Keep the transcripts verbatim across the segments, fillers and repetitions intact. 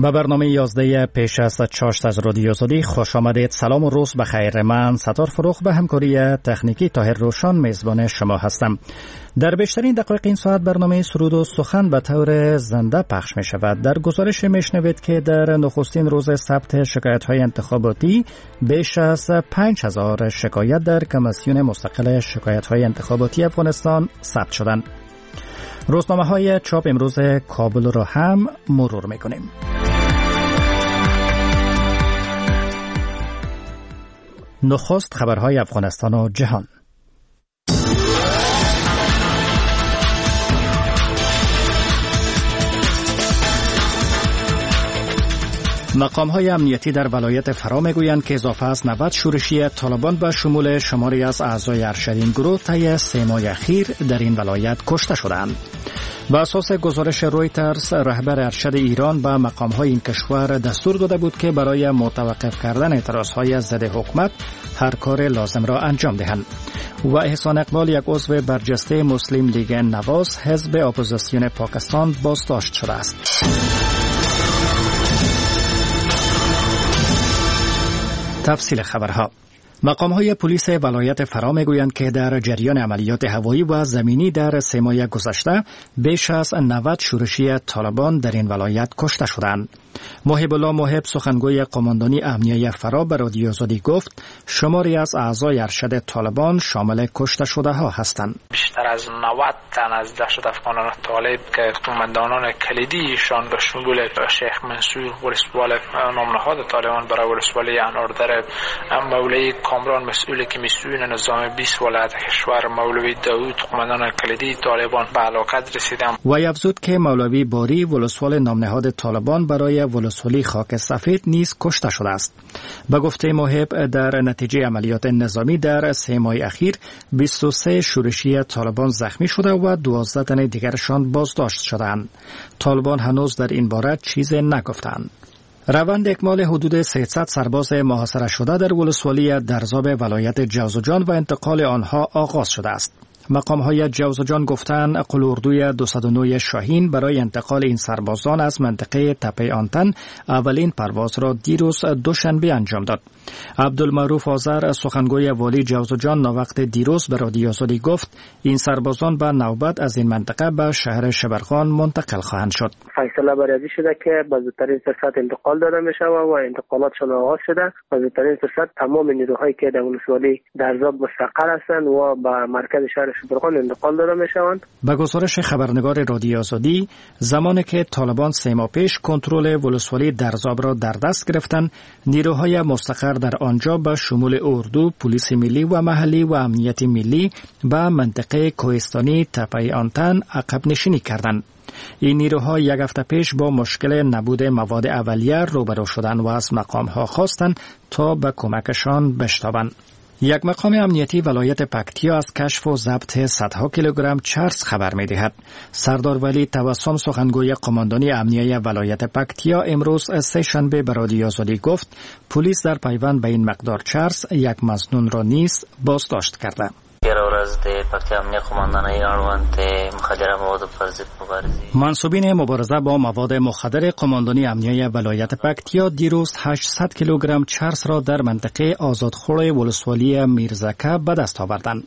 به برنامه یازده پیش از چاشت از رادیو آزادی خوش آمدید. سلام و روز بخیر. من ستار فروخ به همکاری تکنیکی طاهر روشن میزبان شما هستم. در بیشترین دقایق این ساعت برنامه سرود و سخن به طور زنده پخش می شود. در گزارش می شنوید که در نخستین روز ثبت شکایت های انتخاباتی بیش از پنج هزار شکایت در کمیسیون مستقل شکایت های انتخاباتی افغانستان ثبت شدند. روزنامه های چاپ امروز کابل را هم مرور می کنیم. نخست خبرهای افغانستان و جهان. مقام‌های امنیتی در ولایت فرا می‌گویند که اضافه از نود شورشی طالبان به شمول شماری از اعضای ارشد گروه طی سه ماه اخیر در این ولایت کشته شدند. بر اساس گزارش رویترز، رهبر ارشد ایران به مقام‌های این کشور دستور داده بود که برای متوقف کردن اعتراض‌های ضد حکومت هر کار لازم را انجام دهند. و احسان اقبال، یک عضو برجسته مسلم لیگ نواز حزب اپوزیسیون پاکستان، بازداشت شده است. تفصیل خبرها. مقام‌های پلیس ولایت فرا می‌گویند که در جریان عملیات هوایی و زمینی در سه ماه گذشته بیش از نود شورشی طالبان در این ولایت کشته شدند. محب الله محب، سخنگوی قماندانی امنیه فرا، به رادیو آزادی گفت شماری از اعضای ارشد طالبان شامل کشته شده ها هستند. بیشتر از نود تن از دهشت افغانان طالب که قماندانان کلیدیشان به شمول شیخ منصور ولسوالی نامنهاد طالبان برای ولسوالی اناردر، مولوی کامران مسئول کمیسیون نظام بیست ولایت کشور، مولوی داوود قماندان کلیدی طالبان به علاقت رسیدند. و افزود که مولوی باری ولسوال نامنهاد طالبان برای ولسوالی خاک سفید نیز کشته شده است. به گفته محب، در نتیجه عملیات نظامی در سه ماه اخیر بیست و سه شورشی طالبان زخمی شده و دوازده تن دیگرشان بازداشت شدند. طالبان هنوز در این باره چیزی نگفتند. روند اکمال حدود سیصد سرباز محاصره شده در ولسوالی درزاب ولایت جوزجان و انتقال آنها آغاز شده است. مقام‌های جوزجان گفتند قلوردوی دویست و نه شاهین برای انتقال این سربازان از منطقه تپه آنتن اولین پرواز را دیروز دوشنبه انجام داد. عبدالمعروف آذر، سخنگوی والی جوزجان، وقت دیروز به رادیو آزادی گفت این سربازان به نوبت از این منطقه به شهر شبرغان منتقل خواهند شد. فیصله بر شده که به زودترین فرصت انتقال داده می شود و انتقالاتشان آغاز شده. به زودترین فرصت تمام نیروهایی که در ولسوالی درزاب مستقر هستند و به مرکز شهر شبرغان انتقال داده می شوند. به گزارش خبرنگار رادیو آزادی، زمانی که طالبان سه ماه پیش کنترل ولسوالی درزاب را در دست گرفتند، نیروهای مستقر در آنجا به شمول اردو، پلیس ملی و محلی و امنیت ملی به منطقه کوهستانی تپه آنتن عقب نشینی کردند. این نیروها یک هفته پیش با مشکل نبود مواد اولیه روبرو شدند و از مقام‌ها خواستند تا به کمکشان بشتابند. یک مقام امنیتی ولایت پکتیا از کشف و ضبط صدها کیلوگرم چرس خبر می‌دهد. سردار ولی توسم، سخنگوی قماندانی امنیه ولایت پکتیا، امروز سه شنبه به رادیو آزادی گفت پلیس در پیوند به این مقدار چرس یک مظنون را نیز بازداشت کرده. منصوبین مبارزه با مواد مخدر قماندانی امنیه ولایت پکتیا دیروز هشتصد کیلوگرم چرس را در منطقه آزادخواه ولسوالی میرزکه به دست آوردند.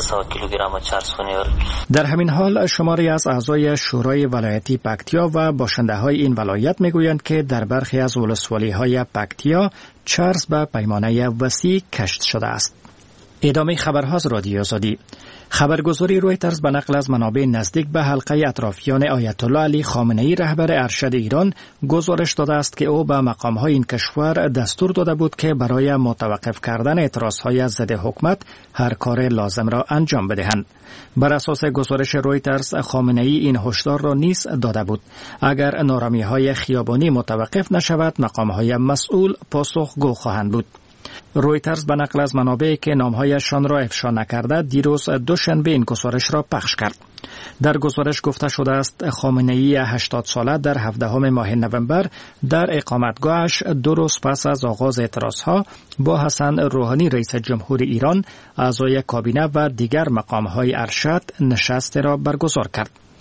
در همین حال شماری از اعضای شورای ولایتی پکتیا و باشنده های این ولایت میگویند که در برخی از ولسوالی های پکتیا چرس به پیمانه وسیع کشت شده است. ادامه خبرها از رادیو آزادی. خبرگزاری رویترز به نقل از منابع نزدیک به حلقه اطرافیان آیت الله علی خامنه‌ای، رهبر ارشد ایران، گزارش داده است که او به مقام‌های این کشور دستور داده بود که برای متوقف کردن اعتراض‌های ضد حکومت هر کار لازم را انجام بدهند. بر اساس گزارش رویترز، خامنه‌ای این هشدار را نیز داده بود اگر نارامی‌های خیابانی متوقف نشود مقام‌های مسئول پاسخگو خواهند بود. رویترز به نقل از منابعی که نامهایشان را افشا نکرده دیروز دوشنبه این گزارش را پخش کرد. در گزارش گفته شده است خامنه‌ای هشتاد ساله در هفدهم ماه نوامبر در اقامتگاهش دو روز پس از آغاز اعتراضها با حسن روحانی رئیس جمهور ایران، اعضای کابینه و دیگر مقام‌های ارشد نشست را برگزار کرد.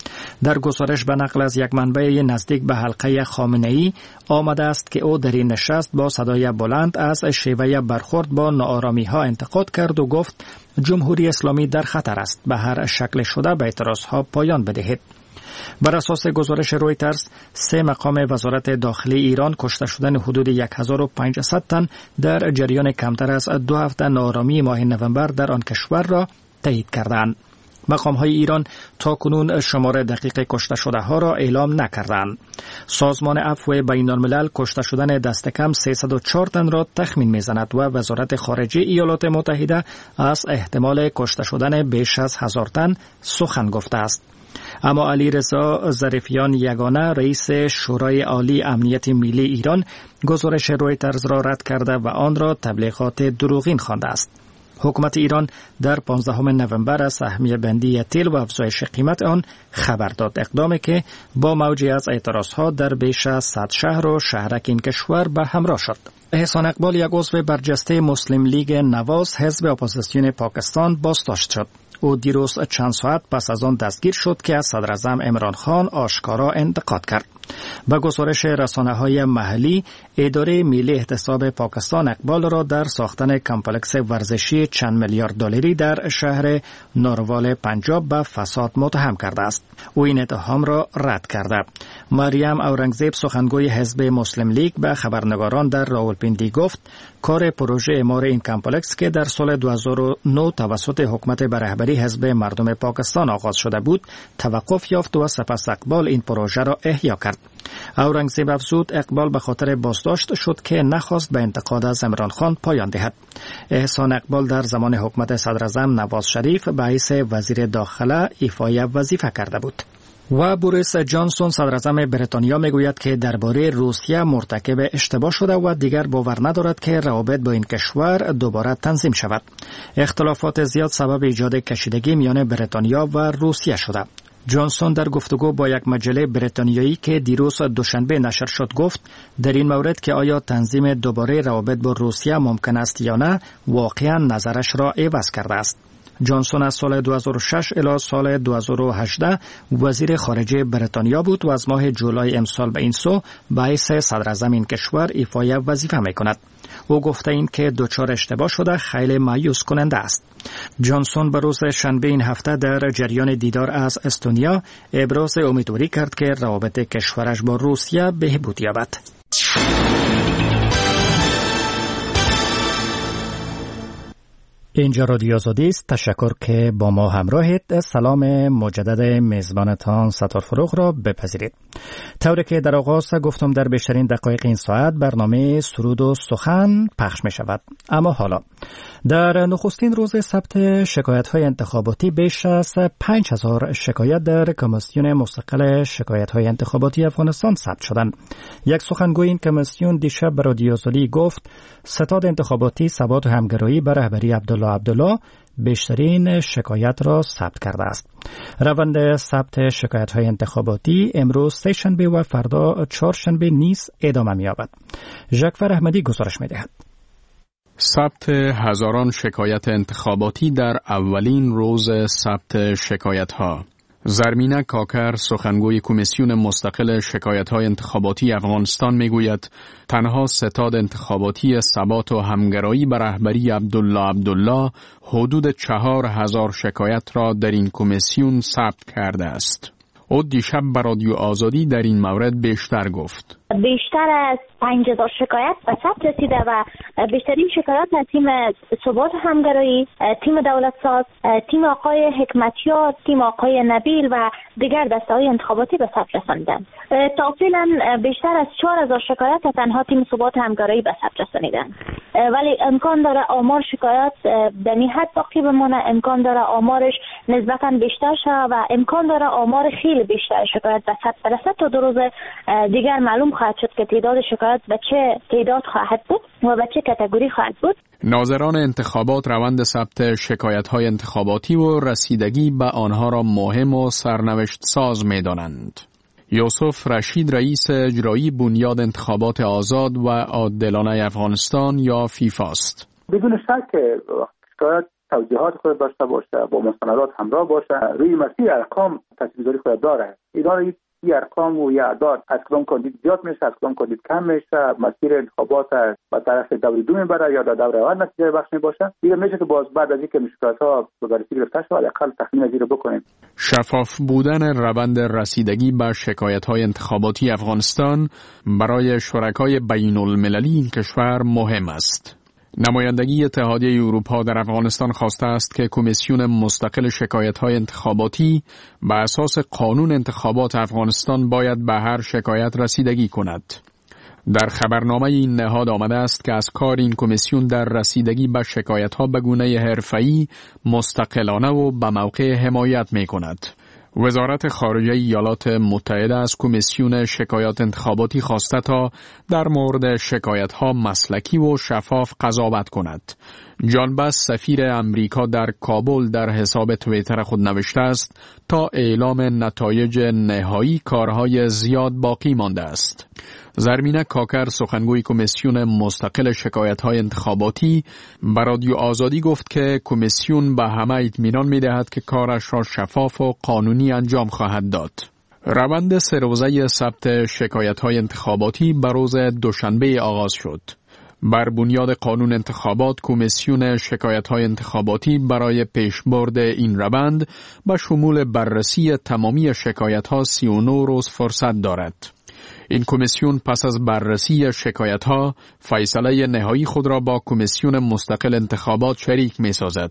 در گزارش به نقل از یک منبع نزدیک به حلقه خامنه‌ای آمده است که او در این نشست با صدای بلند از شیوه برخورد با ناآرامی‌ها انتقاد کرد و گفت جمهوری اسلامی در خطر است، به هر شکل شده به اعتراضها پایان بدهید. بر اساس گزارش رویترز، سه مقام وزارت داخلی ایران کشته شدن حدود هزار و پانصد تن در جریان کمتر از دو هفته ناآرامی ماه نوامبر در آن کشور را تایید کردند. مقام های ایران تا کنون شمار دقیق کشته شده ها را اعلام نکردند. سازمان عفو بین الملل کشته شدن دست کم سیصد و چهار تن را تخمین میزند و وزارت خارجه ایالات متحده از احتمال کشته شدن بیش از هزار تن سخن گفته است. اما علی رضا ظریفیان یگانه رئیس شورای عالی امنیت ملی ایران گزارش رویترز را رد کرده و آن را تبلیغات دروغین خوانده است. حکومت ایران در پانزدهم نوامبر از سهمیه بندی تیل و افزایش قیمت آن خبر داد، اقدامی که با موجی از اعتراضها در بیش از صد شهر و شهرک این کشور به همراه شد. احسان اقبال، یک عضو برجسته مسلم لیگ نواز حزب اپوزیسیون پاکستان، بازداشت شد. او دیروز چند ساعت پس از آن دستگیر شد که از صدراعظم عمران خان آشکارا انتقاد کرد. با گزارش رسانه‌های محلی، اداره ملی احتساب پاکستان اقبال را در ساختن کمپلکس ورزشی چند میلیارد دلاری در شهر ناروال پنجاب به فساد متهم کرده است. او این اتهام را رد کرده. مریم اورنگزیب، سخنگوی حزب مسلم لیگ، به خبرنگاران در راولپیندی گفت کار پروژه اعمار این کمپلکس که در سال دو هزار و نه توسط حکومت به رهبری حزب مردم پاکستان آغاز شده بود توقف یافت و سپس اقبال این پروژه را احیا کرد. اورنگزیب افزود اقبال به خاطر بازداشت شد که نخواست به انتقاد از عمران خان پایان دهد. احسان اقبال در زمان حکومت صدراعظم نواز شریف به حیث وزیر داخله ایفای وظیفه کرده بود. و بوریس جانسون، صدراعظم بریتانیا، میگوید که درباره روسیه مرتکب اشتباه شده و دیگر باور ندارد که روابط با این کشور دوباره تنظیم شود. اختلافات زیاد سبب ایجاد کشیدگی میان بریتانیا و روسیه شده. جانسون در گفتگو با یک مجله بریتانیایی که دیروز دوشنبه نشر شد گفت در این مورد که آیا تنظیم دوباره روابط با روسیه ممکن است یا نه، واقعا نظرش را عوض کرده است. جانسون از سال دو هزار و شش الی سال دو هزار و هجده وزیر خارجه بریتانیا بود و از ماه جولای امسال به این سو به حیث صدراعظم این کشور ایفای وظیفه میکند. او گفته این که دچار اشتباه شده خیلی مایوس کننده است. جانسون به روز شنبه این هفته در جریان دیدار از استونیا ابراز امیدواری کرد که روابط کشورش با روسیه بهبود یابد. اینجا رادیو آزادی است. تشکر که با ما همراهید. سلام مجدد میزبانتان ستار فروغ را بپذیرید. طوری که در آغاز گفتم در بیشترین دقایق این ساعت برنامه سرود و سخن پخش می شود. اما حالا در نخستین روز ثبت شکایت‌های انتخاباتی بیش از پنج هزار شکایت در کمیسیون مستقل شکایت‌های انتخاباتی افغانستان ثبت شدند. یک سخنگوی این کمیسیون دیشب به رادیو آزادی گفت ستاد انتخاباتی ثبات و همگرایی به رهبری عبدالله عبدالله بیشترین شکایت را ثبت کرده است. روند ثبت شکایت‌های انتخاباتی امروز سه شنبه و فردا چهارشنبه نیز ادامه می‌یابد. ژاکفر احمدی گزارش می‌دهد. ثبت هزاران شکایت انتخاباتی در اولین روز ثبت شکایت‌ها. زرمینه کاکر، سخنگوی کمیسیون مستقل شکایت‌های انتخاباتی افغانستان میگوید تنها ستاد انتخاباتی ثبات و همگرایی به رهبری عبدالله عبدالله حدود چهار هزار شکایت را در این کمیسیون ثبت کرده است. او دیشب به رادیو آزادی در این مورد بیشتر گفت. بیشتر از پنج هزار شکایت به ثبت رسیده و بیشترین شکایات از تیم ثبات و همگرایی، تیم دولت ساز، تیم آقای حکمتیار، تیم آقای نبیل و دیگر دسته‌های انتخاباتی به ثبت رساندند. تا فعلا بیشتر از چهار هزار شکایت تنها تیم ثبات و همگرایی به ثبت رسانیدند. ولی امکان داره آمار شکایت در نهایت باقی بمانه، امکان داره آمارش نسبتاً بیشتر شود و امکان داره آمار خیلی بیشتر شکایت به ثبت برسد. تا دو روز دیگر معلوم خواهد شد که تعداد شکایت به چه تعداد خواهد بود و به چه کاتگوری خواهد بود. ناظران انتخابات روند ثبت شکایت‌های انتخاباتی و رسیدگی به آنها را مهم و سرنوشت ساز می‌دانند. یوسف رشید، رئیس اجرایی بنیاد انتخابات آزاد و عادلانه افغانستان یا فیفا است. بدون شک شکایت توجیهات خود داشته باشه، با مستندات همراه باشه، روی مسیر ارقام تصمیم‌گیری خود داره. اینا این ارقام و اعداد از کدام کاندید زیاد میشه، از کدام کاندید کم میشه، مسیر انتخابات به طرف دور دو میبره یا در دور اول نتیجه بخش میباشه. دیگه میشه که باز بعد از اینکه مشکلات‌ها به بررسی گرفته شود حداقل تخمین گیری بکنیم. شفاف بودن روند رسیدگی به شکایت‌های انتخاباتی افغانستان برای شرکای بین‌المللی این کشور مهم است. نمایندگی اتحادیه اروپا در افغانستان خواسته است که کمیسیون مستقل شکایت‌های انتخاباتی به اساس قانون انتخابات افغانستان باید به هر شکایت رسیدگی کند. در خبرنامه این نهاد آمده است که از کار این کمیسیون در رسیدگی به شکایت‌ها به گونه حرفه‌ای، مستقلانه و به موقع حمایت می‌کند. وزارت خارجه ایالات متحده از کمیسیون شکایات انتخاباتی خواسته تا در مورد شکایت‌ها مسلکی و شفاف قضاوت کند. جان بس سفیر امریکا در کابل در حساب توییتر خود نوشته است تا اعلام نتایج نهایی کارهای زیاد باقی مانده است. زرمینه کاکر سخنگوی کمیسیون مستقل شکایت‌های انتخاباتی به رادیو آزادی گفت که کمیسیون به همه اطمینان می‌دهد که کارش را شفاف و قانونی انجام خواهد داد. روند سه روزه ثبت شکایت‌های انتخاباتی به روز دوشنبه آغاز شد. بر بنیاد قانون انتخابات کمیسیون شکایت‌های انتخاباتی برای پیشبرد این روند به شمول بررسی تمامی شکایت‌ها سی و نه روز فرصت دارد. این کمیسیون پس از بررسی شکایت‌ها فیصله نهایی خود را با کمیسیون مستقل انتخابات شریک می‌سازد.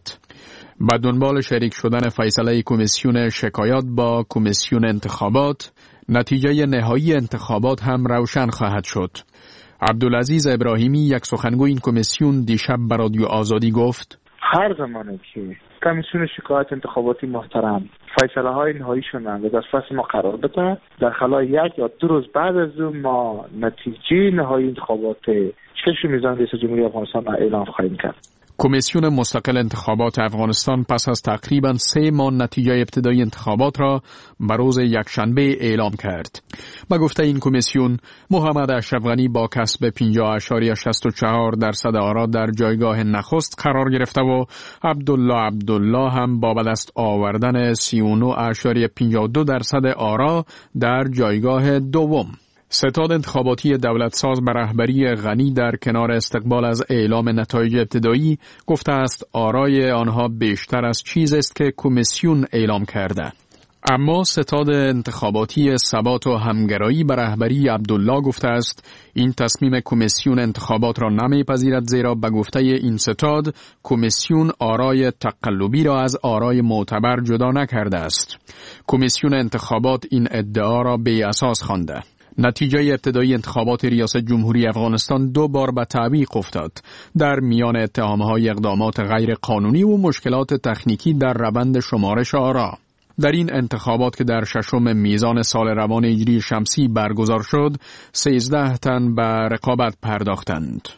به دنبال شریک شدن فیصله کمیسیون شکایات با کمیسیون انتخابات، نتیجه نهایی انتخابات هم روشن خواهد شد. عبدالعزیز ابراهیمی یک سخنگوی این کمیسیون دیشب به رادیو آزادی گفت: هر زمانی که کمیسیون شکایت انتخاباتی محترم فیصله های نهایی شدن و دسترس ما قرار بده، در خلال یک یا دو روز بعد از اون ما نتیجه نهایی انتخابات چشم میزان رئیس جمهوری افغانستان را اعلام خواهیم کرد. کمیسیون مستقل انتخابات افغانستان پس از تقریباً سه ماه نتیجه ابتدایی انتخابات را به روز یکشنبه اعلام کرد. با گفته این کمیسیون، محمد اشرف غنی با کسب پنجاه اشاریه شصت و چهار درصد آرا در جایگاه نخست قرار گرفته و عبدالله عبدالله هم با به دست آوردن سی و نه اشاریه پنجاه و دو درصد آرا در جایگاه دوم. ستاد انتخاباتی دولت ساز به رهبری غنی در کنار استقبال از اعلام نتایج ابتدایی گفته است آرای آنها بیشتر از چیز است که کمیسیون اعلام کرده. اما ستاد انتخاباتی ثبات و همگرایی به رهبری عبدالله گفته است این تصمیم کمیسیون انتخابات را نمیپذیرد، زیرا به گفته این ستاد کمیسیون آرای تقلبی را از آرای معتبر جدا نکرده است. کمیسیون انتخابات این ادعا را بی اساس خوانده. نتیجه ابتدایی انتخابات ریاست جمهوری افغانستان دو بار به تعویق افتاد. در میان اتهام‌های اقدامات غیر قانونی و مشکلات تکنیکی در روند شمارش آرا. در این انتخابات که در ششم میزان سال روان هجری شمسی برگزار شد، سیزده تن به رقابت پرداختند.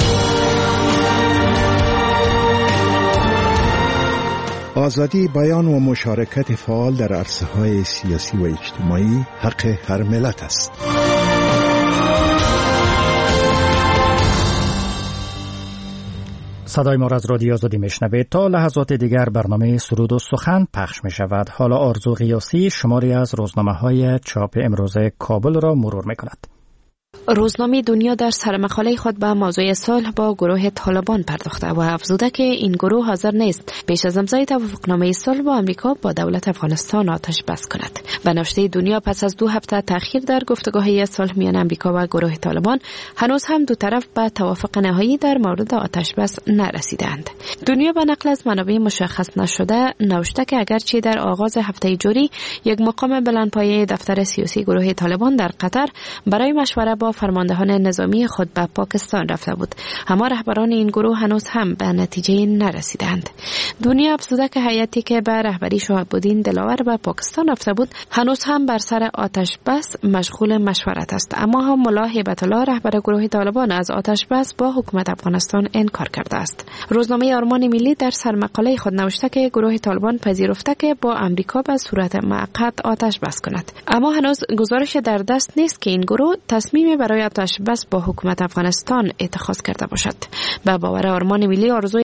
آزادی بیان و مشارکت فعال در عرصه‌های سیاسی و اجتماعی حق هر ملت است. صدای ما را از رادیو آزادی میشنوید. تا لحظات دیگر برنامه سرود و سخن پخش می شود. حالا آرزو قیاسی شماری از روزنامه‌های چاپ امروز کابل را مرور می کند. روزنامه دنیا در سرمقاله خود به موضوع صلح با گروه طالبان پرداخته و افزوده که این گروه حاضر نیست پیش از امضای توافقنامه صلح با آمریکا با دولت افغانستان آتش بس کند. به نوشته دنیا پس از دو هفته تأخیر در گفتگوهای صلح میان آمریکا و گروه طالبان، هنوز هم دو طرف به توافق نهایی در مورد آتش بس نرسیدند. دنیا به نقل از منابع مشخص نشده نوشته که اگرچه در آغاز هفته جاری یک مقام بلندپایه دفتر سیاسی گروه طالبان در قطر برای مشوره با فرماندهان نظامی خود به پاکستان رفته بود، اما رهبران این گروه هنوز هم به نتیجه نرسیدند. دنیا افزوده که هیئتی که به رهبری شهاب‌الدین دلاور به پاکستان رفته بود هنوز هم بر سر آتش بس مشغول مشورت است، اما هم ملا هیبت الله رهبر گروه طالبان از آتش بس با حکومت افغانستان انکار کرده است. روزنامه آرمان ملی در سرمقاله خود نوشته که گروه طالبان پذیرفته که با آمریکا به صورت موقت آتش بس کند، اما هنوز گزارش در دست نیست که این گروه تصمیم برای آتش بس با حکومت افغانستان اتخاذ کرده باشد. به باور آرمان ملی آرزوی